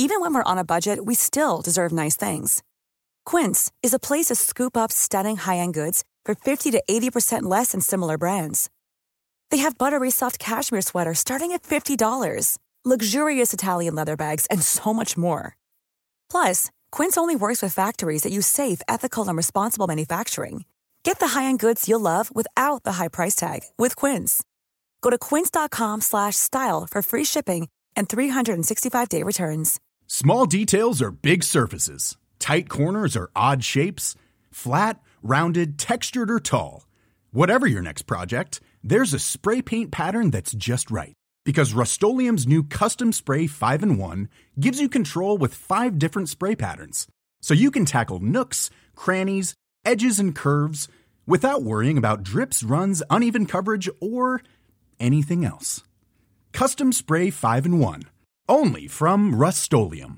Even when we're on a budget, we still deserve nice things. Quince is a place to scoop up stunning high-end goods for 50 to 80% less than similar brands. They have buttery soft cashmere sweaters starting at $50, luxurious Italian leather bags, and so much more. Plus, Quince only works with factories that use safe, ethical, and responsible manufacturing. Get the high-end goods you'll love without the high price tag with Quince. Go to quince.com/style for free shipping and 365-day returns. Small details are big surfaces. Tight corners are odd shapes. Flat, rounded, textured, or tall. Whatever your next project, there's a spray paint pattern that's just right. Because Rust-Oleum's new Custom Spray 5-in-1 gives you control with 5 different spray patterns. So you can tackle nooks, crannies, edges, and curves without worrying about drips, runs, uneven coverage, or anything else. Custom Spray 5-in-1. Only from Rust-Oleum.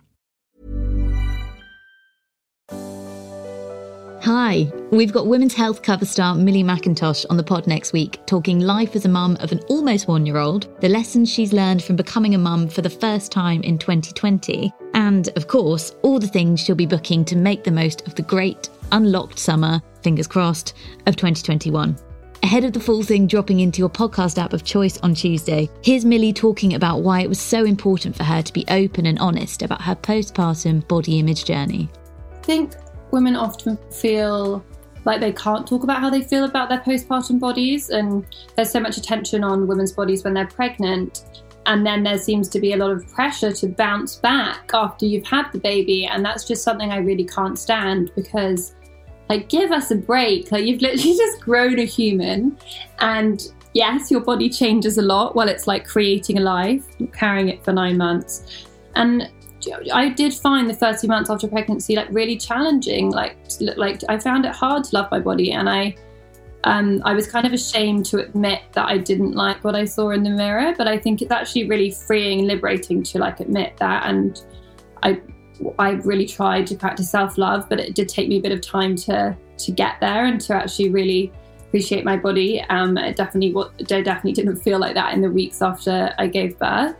Hi, we've got Women's Health cover star Millie McIntosh on the pod next week, talking life as a mum of an almost 1-year-old, the lessons she's learned from becoming a mum for the first time in 2020, and, of course, all the things she'll be booking to make the most of the great, unlocked summer, fingers crossed, of 2021. Ahead of the full thing dropping into your podcast app of choice on Tuesday, here's Millie talking about why it was so important for her to be open and honest about her postpartum body image journey. I think women often feel like they can't talk about how they feel about their postpartum bodies, and there's so much attention on women's bodies when they're pregnant, and then there seems to be a lot of pressure to bounce back after you've had the baby, and that's just something I really can't stand, because like, give us a break. Like, you've literally just grown a human, and yes, your body changes a lot while it's like creating a life, carrying it for 9 months. And I did find the first few months after pregnancy like really challenging. Like I found it hard to love my body, and I was kind of ashamed to admit that I didn't like what I saw in the mirror. But I think it's actually really freeing and liberating to like admit that. And I really tried to practice self-love, but it did take me a bit of time to get there and to actually really appreciate my body. I definitely didn't feel like that in the weeks after I gave birth.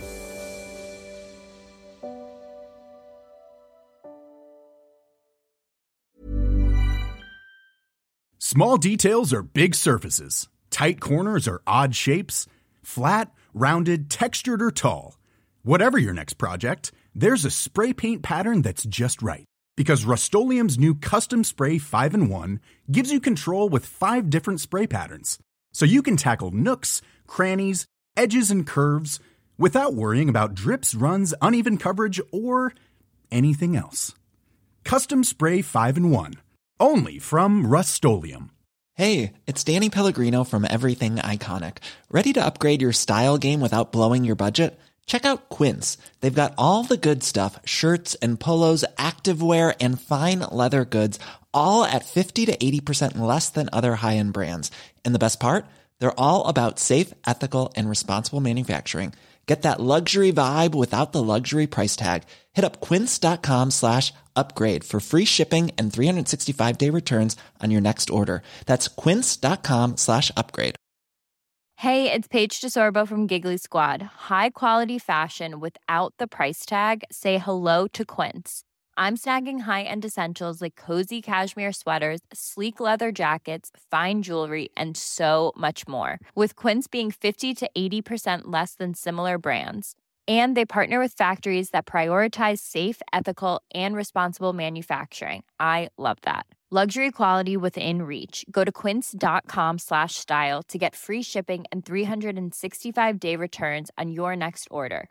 Small details are big surfaces. Tight corners are odd shapes. Flat, rounded, textured, or tall. Whatever your next project, there's a spray paint pattern that's just right. Because Rust-Oleum's new Custom Spray 5-in-1 gives you control with 5 different spray patterns. So you can tackle nooks, crannies, edges, and curves without worrying about drips, runs, uneven coverage, or anything else. Custom Spray 5-in-1. Only from Rust-Oleum. Hey, it's Danny Pellegrino from Everything Iconic. Ready to upgrade your style game without blowing your budget? Check out Quince. They've got all the good stuff, shirts and polos, activewear, and fine leather goods, all at 50 to 80% less than other high-end brands. And the best part? They're all about safe, ethical, and responsible manufacturing. Get that luxury vibe without the luxury price tag. Hit up quince.com/upgrade for free shipping and 365-day returns on your next order. That's quince.com/upgrade. Hey, it's Paige DeSorbo from Giggly Squad. High quality fashion without the price tag. Say hello to Quince. I'm snagging high-end essentials like cozy cashmere sweaters, sleek leather jackets, fine jewelry, and so much more. With Quince being 50 to 80% less than similar brands. And they partner with factories that prioritize safe, ethical, and responsible manufacturing. I love that. Luxury quality within reach. Go to quince.com/style to get free shipping and 365-day returns on your next order.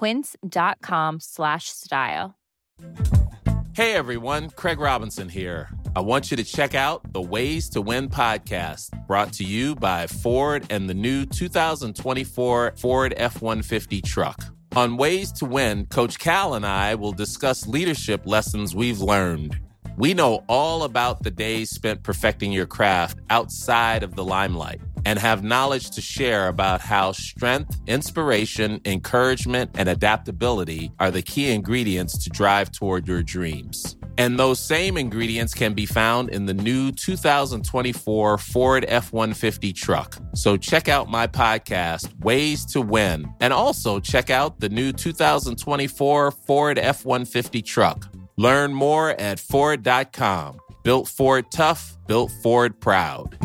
Quince.com/style. Hey everyone, Craig Robinson here. I want you to check out the Ways to Win podcast, brought to you by Ford and the new 2024 Ford F-150 truck. On Ways to Win, Coach Cal and I will discuss leadership lessons we've learned. We know all about the days spent perfecting your craft outside of the limelight and have knowledge to share about how strength, inspiration, encouragement, and adaptability are the key ingredients to drive toward your dreams. And those same ingredients can be found in the new 2024 Ford F-150 truck. So check out my podcast, Ways to Win, and also check out the new 2024 Ford F-150 truck. Learn more at Ford.com. Built Ford tough, built Ford proud.